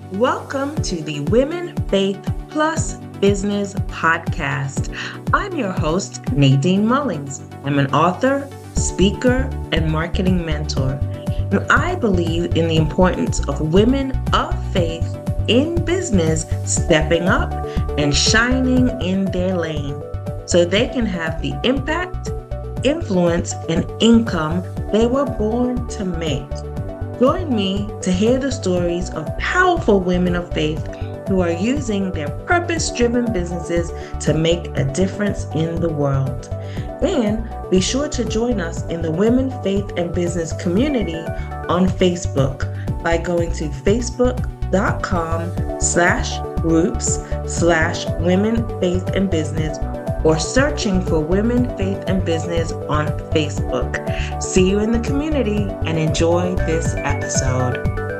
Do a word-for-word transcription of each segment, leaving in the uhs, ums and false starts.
Welcome to the Women Faith Plus Business Podcast. I'm your host, Nadine Mullings. I'm an author, speaker, and marketing mentor. And I believe in the importance of women of faith in business stepping up and shining in their lane so they can have the impact, influence, and income they were born to make. Join me to hear the stories of powerful women of faith who are using their purpose-driven businesses to make a difference in the world. And be sure to join us in the Women, Faith, and Business community on Facebook by going to facebook.com slash groups slash women, faith, and business or searching for Women, Faith, and Business on Facebook. See you in the community and enjoy this episode.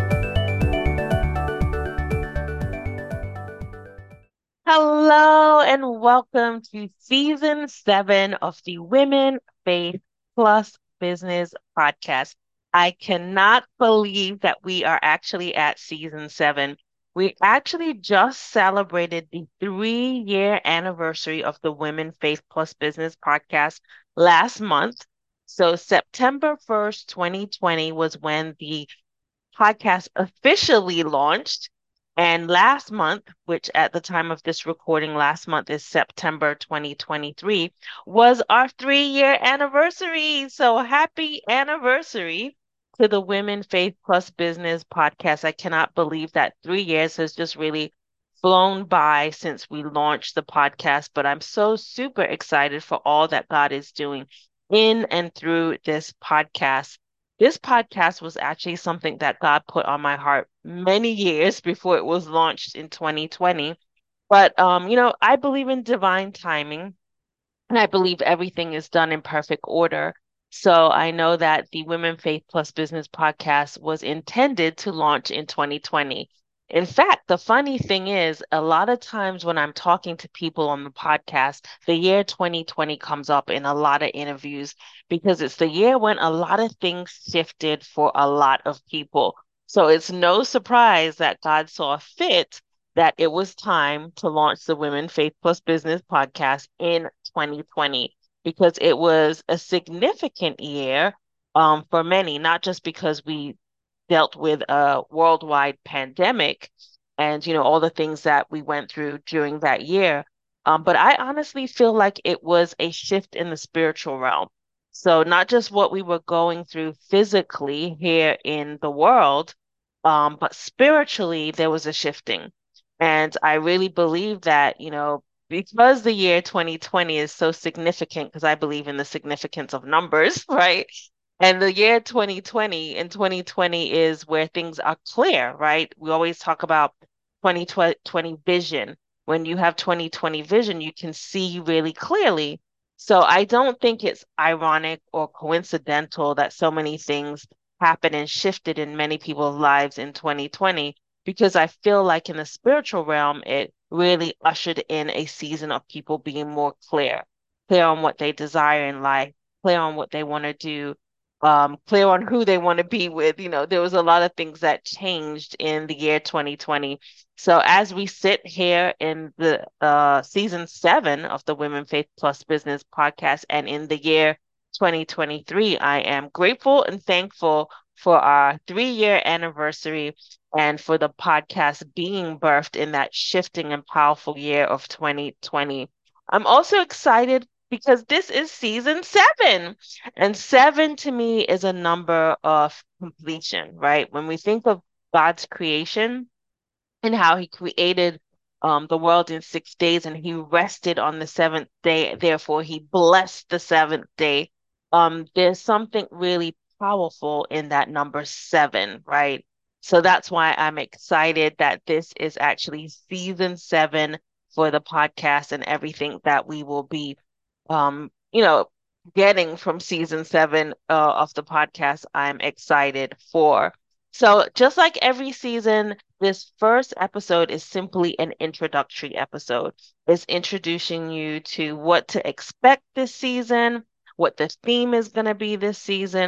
Hello and welcome to season seven of the Women, Faith Plus Business podcast. I cannot believe that we are actually at season seven. We actually just celebrated the three-year anniversary of the Women Faith Plus Business podcast last month. So September first, twenty twenty was when the podcast officially launched. And last month, which at the time of this recording, last month is September twenty twenty-three, was our three-year anniversary. So happy anniversary to the Women Faith Plus Business podcast. I cannot believe that three years has just really flown by since we launched the podcast, but I'm so super excited for all that God is doing in and through this podcast. This podcast was actually something that God put on my heart many years before it was launched in twenty twenty. But, um, you know, I believe in divine timing. And I believe everything is done in perfect order. So I know that the Women Faith Plus Business podcast was intended to launch in twenty twenty. In fact, the funny thing is, a lot of times when I'm talking to people on the podcast, the year twenty twenty comes up in a lot of interviews because it's the year when a lot of things shifted for a lot of people. So it's no surprise that God saw fit that it was time to launch the Women Faith Plus Business podcast in twenty twenty because it was a significant year um, for many, not just because we dealt with a worldwide pandemic and, you know, all the things that we went through during that year. Um, but I honestly feel like it was a shift in the spiritual realm. So not just what we were going through physically here in the world, um, but spiritually, there was a shifting. And I really believe that, you know, because the year twenty twenty is so significant, because I believe in the significance of numbers, right? And the year twenty twenty and twenty twenty is where things are clear, right? We always talk about twenty twenty vision. When you have twenty twenty vision, you can see really clearly. So I don't think it's ironic or coincidental that so many things happened and shifted in many people's lives in twenty twenty because I feel like in the spiritual realm, it really ushered in a season of people being more clear, clear on what they desire in life, clear on what they want to do, um, clear on who they want to be with. You know, there was a lot of things that changed in the year twenty twenty. So as we sit here in the uh, season seven of the Women Faith Plus Business podcast and in the year twenty twenty-three, I am grateful and thankful for our three-year anniversary and for the podcast being birthed in that shifting and powerful year of twenty twenty. I'm also excited because this is season seven. And seven to me is a number of completion, right? When we think of God's creation and how he created um, the world in six days and he rested on the seventh day, therefore he blessed the seventh day. Um, there's something really powerful in that number seven, right? So that's why I'm excited that this is actually season seven for the podcast and everything that we will be, um, you know, getting from season seven uh, of the podcast. I'm excited for. So just like every season, this first episode is simply an introductory episode. It's introducing you to what to expect this season, what the theme is going to be this season.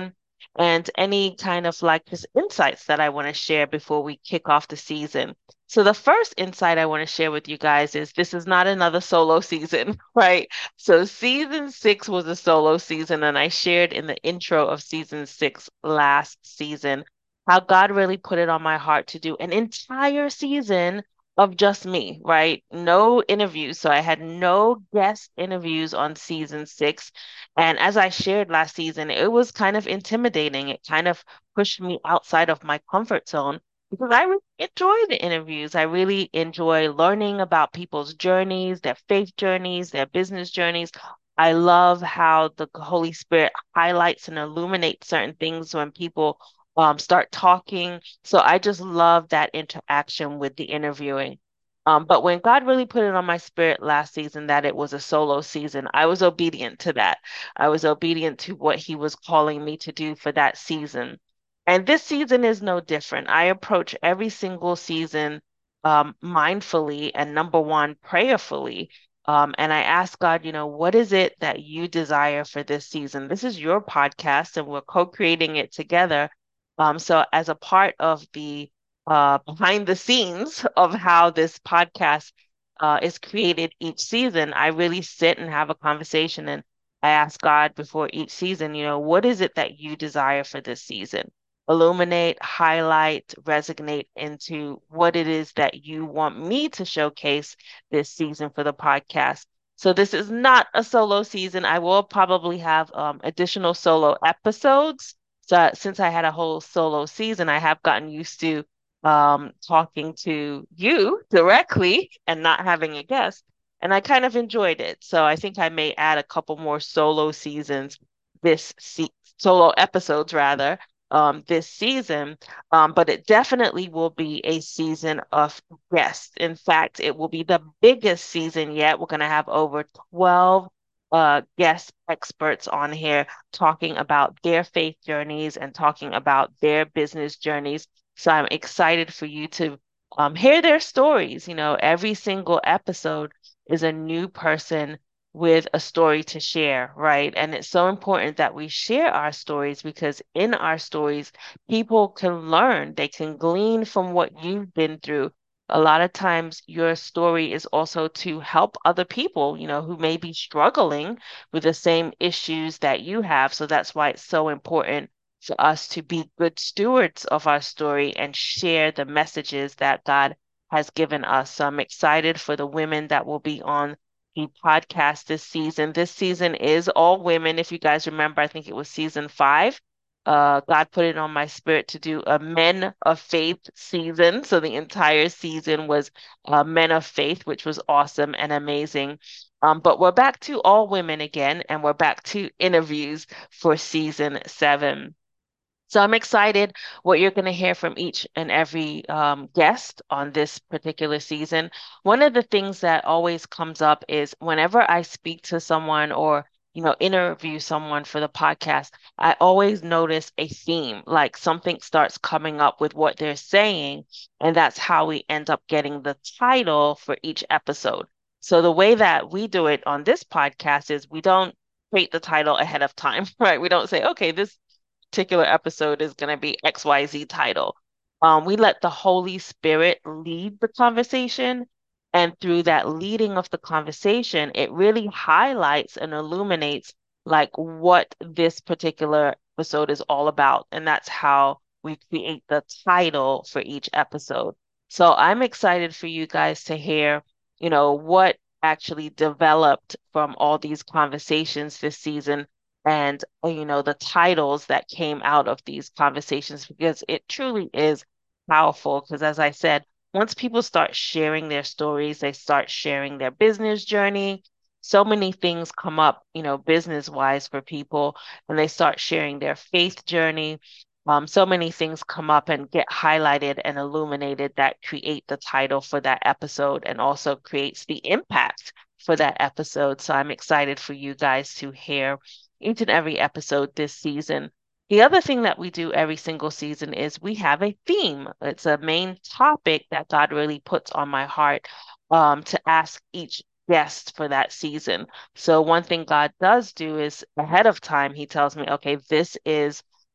and any kind of like just insights that I want to share before we kick off the season. So the first insight I want to share with you guys is this is not another solo season, right? So season six was a solo season, and I shared in the intro of season six last season how God really put it on my heart to do an entire season of just me, right? No interviews. So I had no guest interviews on season six. And as I shared last season, it was kind of intimidating. It kind of pushed me outside of my comfort zone because I really enjoy the interviews. I really enjoy learning about people's journeys, their faith journeys, their business journeys. I love how the Holy Spirit highlights and illuminates certain things when people um, start talking. So I just love that interaction with the interviewing. Um, but when God really put it on my spirit last season that it was a solo season, I was obedient to that. I was obedient to what He was calling me to do for that season. And this season is no different. I approach every single season um, mindfully and number one, prayerfully. Um, and I ask God, you know, what is it that you desire for this season? This is your podcast, and we're co-creating it together. Um, so as a part of the uh, behind the scenes of how this podcast uh, is created each season, I really sit and have a conversation and I ask God before each season, you know, what is it that you desire for this season? Illuminate, highlight, resonate into what it is that you want me to showcase this season for the podcast. So this is not a solo season. I will probably have um, additional solo episodes. So since I had a whole solo season, I have gotten used to um, talking to you directly and not having a guest. And I kind of enjoyed it. So I think I may add a couple more solo seasons this se solo episodes rather um, this season. Um, but it definitely will be a season of guests. In fact, it will be the biggest season yet. We're going to have over twelve uh, guest experts on here talking about their faith journeys and talking about their business journeys. So I'm excited for you to um, hear their stories. You know, every single episode is a new person with a story to share, right? And it's so important that we share our stories because in our stories, people can learn, they can glean from what you've been through. A lot of times, your story is also to help other people, you know, who may be struggling with the same issues that you have. So that's why it's so important for us to be good stewards of our story and share the messages that God has given us. So I'm excited for the women that will be on the podcast this season. This season is all women. If you guys remember, I think it was season five. Uh, God put it on my spirit to do a Men of Faith season. So the entire season was uh, Men of Faith, which was awesome and amazing. Um, but we're back to all women again, and we're back to interviews for season seven. So I'm excited what you're going to hear from each and every um, guest on this particular season. One of the things that always comes up is whenever I speak to someone or you know interview someone for the podcast, I always notice a theme, like something starts coming up with what they're saying, and that's how we end up getting the title for each episode. So the way that we do it on this podcast is we don't create the title ahead of time, right? We don't say, okay, this particular episode is going to be X Y Z title. Um, we let the Holy Spirit lead the conversation. And through that leading of the conversation, it really highlights and illuminates like what this particular episode is all about. And that's how we create the title for each episode. So I'm excited for you guys to hear, you know, what actually developed from all these conversations this season and uh, you know the titles that came out of these conversations because it truly is powerful because as I said, once people start sharing their stories, they start sharing their business journey. So many things come up, you know, business wise for people, and they start sharing their faith journey. Um, so many things come up and get highlighted and illuminated that create the title for that episode and also creates the impact for that episode. So I'm excited for you guys to hear each and every episode this season. The other thing that we do every single season is we have a theme. It's a main topic that God really puts on my heart um, to ask each guest for that season. So one thing God does do is ahead of time, he tells me, okay, this is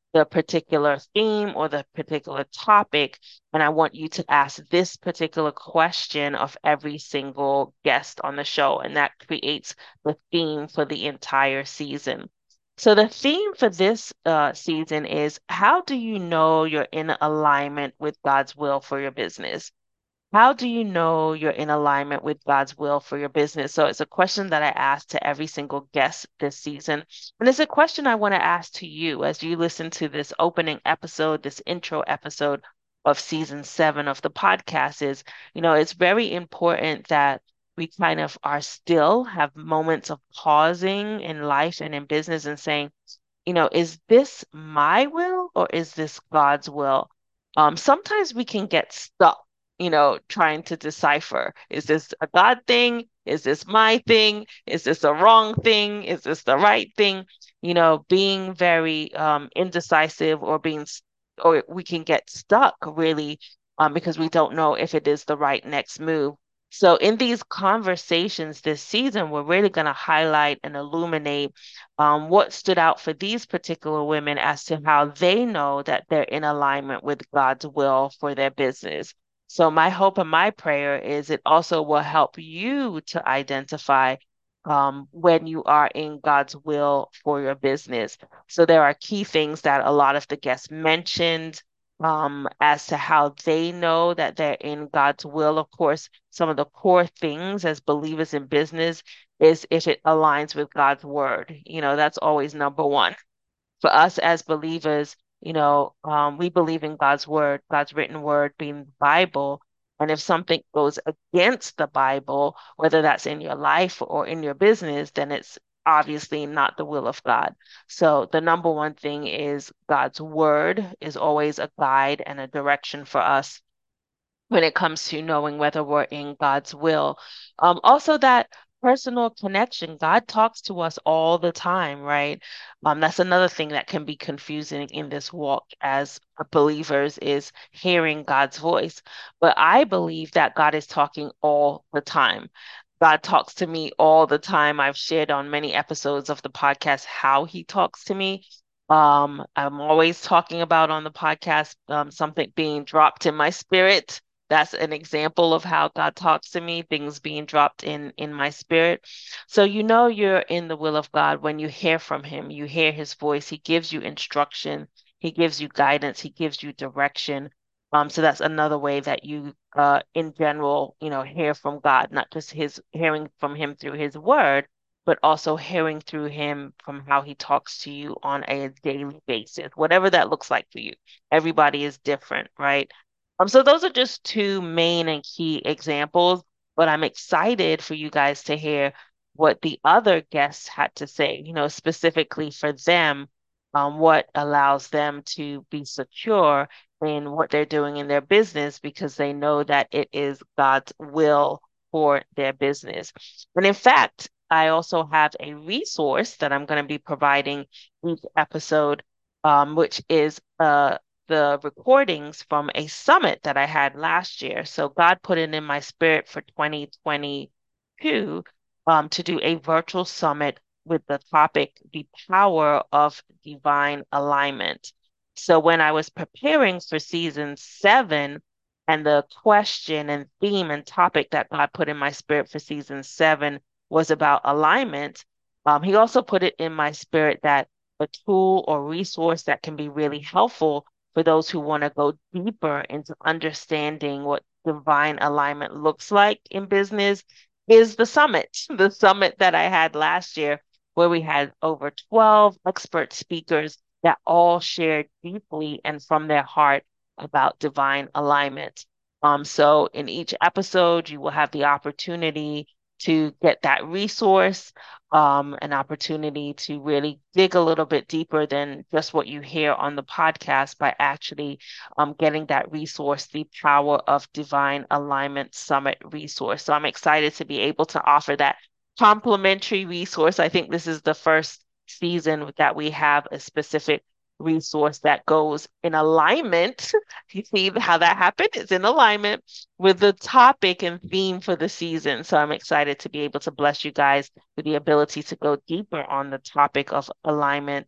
the particular theme or the particular topic, and I want you to ask this particular question of every single guest on the show, and that creates the theme for the entire season. So the theme for this uh, season is, how do you know you're in alignment with God's will for your business? How do you know you're in alignment with God's will for your business? So it's a question that I ask to every single guest this season. And it's a question I want to ask to you as you listen to this opening episode, this intro episode of season seven of the podcast is, you know, it's very important that we kind of are still, have moments of pausing in life and in business and saying, you know, is this my will or is this God's will? Um, sometimes we can get stuck, you know, trying to decipher, is this a God thing? Is this my thing? Is this a wrong thing? Is this the right thing? You know, being very um, indecisive or being, s- or we can get stuck really um, because we don't know if it is the right next move. So in these conversations this season, we're really going to highlight and illuminate um, what stood out for these particular women as to how they know that they're in alignment with God's will for their business. So, my hope and my prayer is it also will help you to identify um, when you are in God's will for your business. So, there are key things that a lot of the guests mentioned um, as to how they know that they're in God's will. Of course, some of the core things as believers in business is if it aligns with God's word. You know, that's always number one. For us as believers, you know, um, we believe in God's word, God's written word being the Bible. And if something goes against the Bible, whether that's in your life or in your business, then it's obviously not the will of God. So the number one thing is God's word is always a guide and a direction for us when it comes to knowing whether we're in God's will. Um, also, that personal connection. God talks to us all the time, right? Um, that's another thing that can be confusing in this walk as believers is hearing God's voice. But I believe that God is talking all the time. God talks to me all the time. I've shared on many episodes of the podcast how he talks to me. Um, I'm always talking about on the podcast um, something being dropped in my spirit. That's an example of how God talks to me, things being dropped in in my spirit. So you know you're in the will of God when you hear from him, you hear his voice, he gives you instruction, he gives you guidance, he gives you direction. Um, so that's another way that you uh in general, you know, hear from God, not just his hearing from him through his word, but also hearing through him from how he talks to you on a daily basis, whatever that looks like for you. Everybody is different, right? Um, so those are just two main and key examples, but I'm excited for you guys to hear what the other guests had to say, you know, specifically for them, um, what allows them to be secure in what they're doing in their business because they know that it is God's will for their business. And in fact, I also have a resource that I'm going to be providing each episode, um, which is uh, the recordings from a summit that I had last year. So God put it in my spirit for twenty twenty-two um, to do a virtual summit with the topic, The Power of Divine Alignment. So when I was preparing for season seven, and the question and theme and topic that God put in my spirit for season seven was about alignment, um, He also put it in my spirit that a tool or resource that can be really helpful for those who want to go deeper into understanding what divine alignment looks like in business is the summit, the summit that I had last year, where we had over twelve expert speakers that all shared deeply and from their heart about divine alignment. Um, so in each episode, you will have the opportunity to get that resource, um, an opportunity to really dig a little bit deeper than just what you hear on the podcast by actually um, getting that resource, the Power of Divine Alignment Summit resource. So I'm excited to be able to offer that complimentary resource. I think this is the first season that we have a specific resource that goes in alignment. You see how that happened? It's in alignment with the topic and theme for the season. So I'm excited to be able to bless you guys with the ability to go deeper on the topic of alignment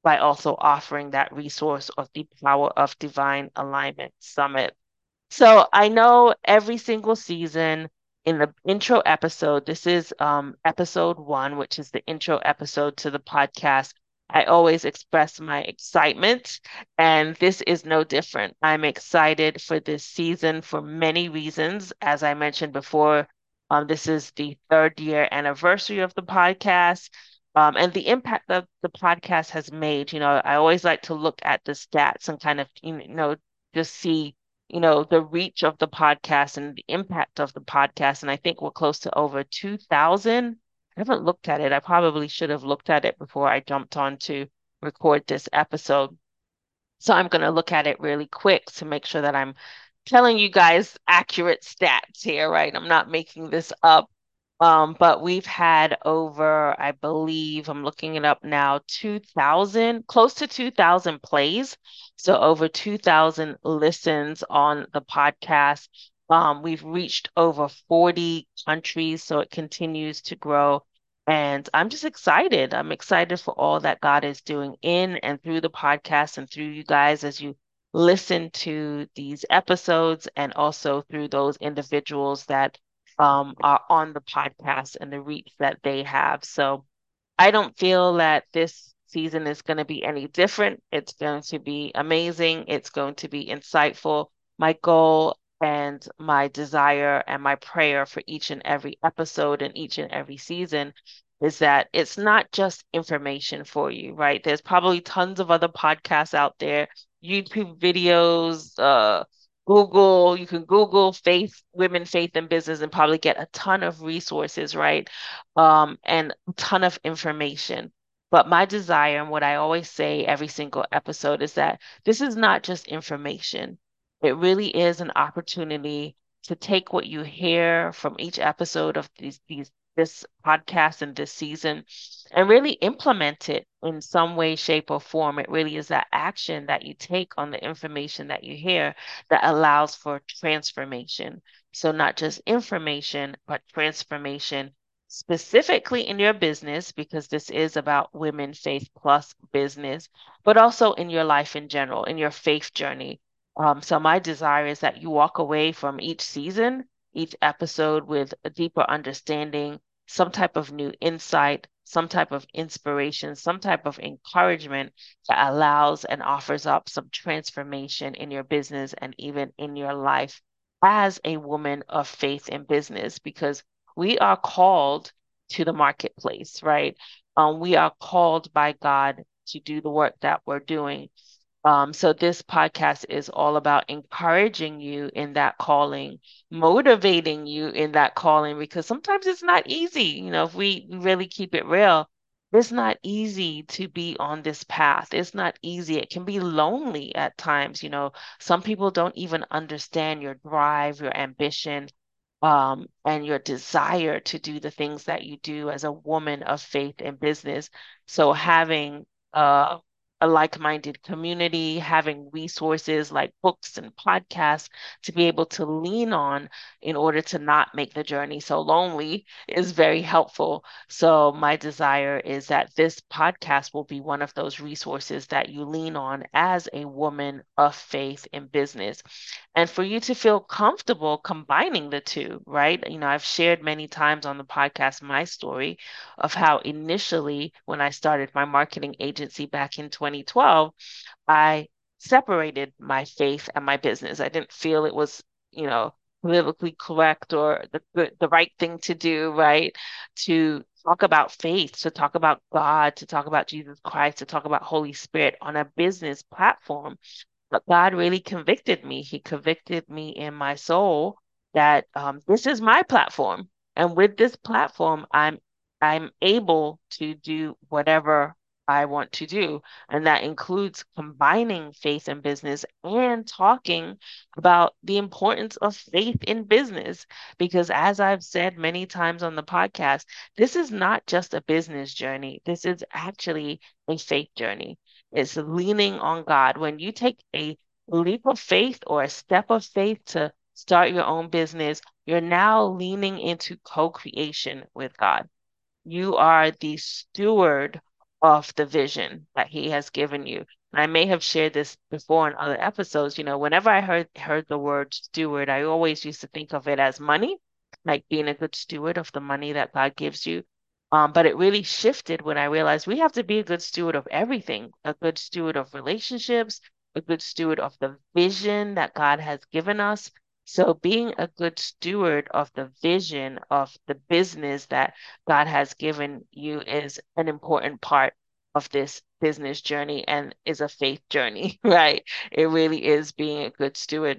by also offering that resource of the Power of Divine Alignment Summit. So I know every single season in the intro episode, this is um, episode one, which is the intro episode to the podcast. I always express my excitement, and this is no different. I'm excited for this season for many reasons. As I mentioned before, um, this is the third year anniversary of the podcast. Um, and the impact that the podcast has made, you know, I always like to look at the stats and kind of, you know, just see you know, the reach of the podcast and the impact of the podcast. And I think we're close to over two thousand. I haven't looked at it. I probably should have looked at it before I jumped on to record this episode. So I'm going to look at it really quick to make sure that I'm telling you guys accurate stats here, right? I'm not making this up. Um, but we've had over, I believe, I'm looking it up now, two thousand, close to two thousand plays. So over two thousand listens on the podcast. Um, we've reached over forty countries, so it continues to grow. And I'm just excited. I'm excited for all that God is doing in and through the podcast and through you guys as you listen to these episodes and also through those individuals that um, are on the podcast and the reach that they have. So I don't feel that this season is going to be any different. It's going to be amazing. It's going to be insightful. My goal and my desire and my prayer for each and every episode and each and every season is that it's not just information for you, right? There's probably tons of other podcasts out there, YouTube videos, uh, Google, you can Google faith, women, faith, and business and probably get a ton of resources, right? Um, and a ton of information. But my desire and what I always say every single episode is that this is not just information. It really is an opportunity to take what you hear from each episode of these, these this podcast and this season and really implement it in some way, shape, or form. It really is that action that you take on the information that you hear that allows for transformation. So, not just information, but transformation specifically in your business, because this is about women, faith plus business, but also in your life in general, in your faith journey. Um, so, my desire is that you walk away from each season, each episode with a deeper understanding, some type of new insight, some type of inspiration, some type of encouragement that allows and offers up some transformation in your business and even in your life as a woman of faith in business, because we are called to the marketplace, right? Um, we are called by God to do the work that we're doing. Um, so this podcast is all about encouraging you in that calling, motivating you in that calling, because sometimes it's not easy. You know, if we really keep it real, it's not easy to be on this path. It's not easy. It can be lonely at times. You know, some people don't even understand your drive, your ambition, um, and your desire to do the things that you do as a woman of faith and business. So having uh, a like-minded community, having resources like books and podcasts to be able to lean on in order to not make the journey so lonely is very helpful. So my desire is that this podcast will be one of those resources that you lean on as a woman of faith in business and for you to feel comfortable combining the two, right? You know, I've shared many times on the podcast my story of how initially, when I started my marketing agency back in twenty twelve, I separated my faith and my business. I didn't feel it was, you know, politically correct or the good, the right thing to do, right? To talk about faith, to talk about God, to talk about Jesus Christ, to talk about Holy Spirit on a business platform. But God really convicted me. He convicted me in my soul that um, this is my platform, and with this platform, I'm I'm able to do whatever I want to do, and that includes combining faith and business and talking about the importance of faith in business. Because as I've said many times on the podcast, this is not just a business journey. This is actually a faith journey. It's leaning on God. When you take a leap of faith or a step of faith to start your own business, you're now leaning into co-creation with God. You are the steward of the vision that he has given you. And I may have shared this before in other episodes. You know, whenever I heard heard the word steward, I always used to think of it as money, like being a good steward of the money that God gives you. Um, but it really shifted when I realized we have to be a good steward of everything, a good steward of relationships, a good steward of the vision that God has given us. So being a good steward of the vision of the business that God has given you is an important part of this business journey and is a faith journey, right? It really is being a good steward.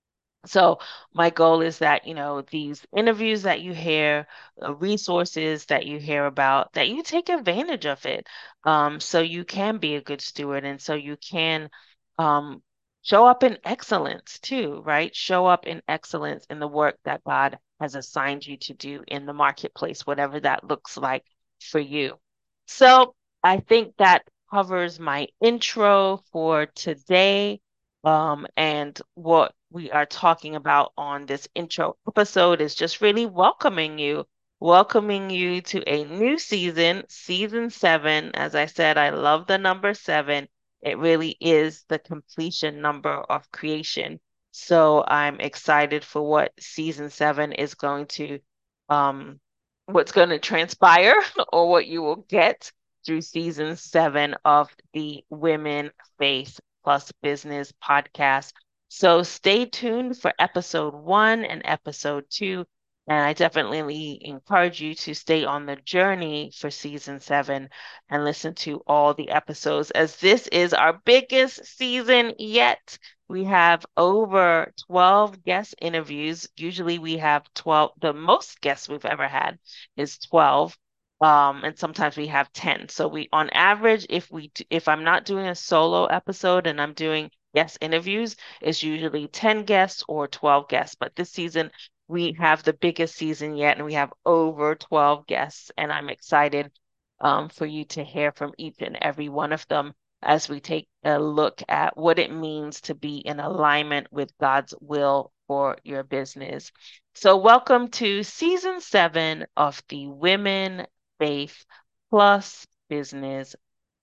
So my goal is that, you know, these interviews that you hear, uh, resources that you hear about, that you take advantage of it, um, so you can be a good steward and so you can um, show up in excellence too, right? Show up in excellence in the work that God has assigned you to do in the marketplace, whatever that looks like for you. So I think that covers my intro for today. Um, and what we are talking about on this intro episode is just really welcoming you, welcoming you to a new season, season seven. As I said, I love the number seven. It really is the completion number of creation. So I'm excited for what season seven is going to, um, what's going to transpire or what you will get through season seven of the Women Faith Plus Business podcast. So stay tuned for episode one and episode two. And I definitely encourage you to stay on the journey for season seven and listen to all the episodes, as this is our biggest season yet. We have over twelve guest interviews. Usually we have twelve, the most guests we've ever had is twelve. Um, and sometimes we have ten. So we, on average, if we, d- if I'm not doing a solo episode and I'm doing guest interviews, it's usually ten guests or twelve guests. But this season, we have the biggest season yet, and we have over twelve guests. And I'm excited um, for you to hear from each and every one of them as we take a look at what it means to be in alignment with God's will for your business. So, welcome to season seven of the Women Faith Plus Business.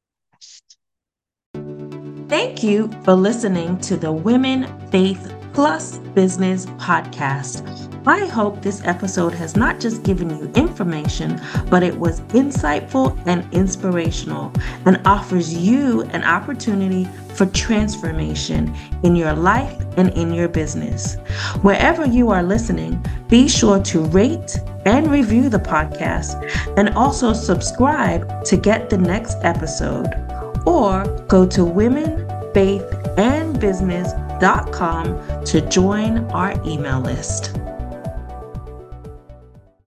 Thank you for listening to the Women Faith Plus Business podcast. I hope this episode has not just given you information, but it was insightful and inspirational and offers you an opportunity for transformation in your life and in your business. Wherever you are listening, be sure to rate and review the podcast and also subscribe to get the next episode. Or go to women faith and business dot com to join our email list.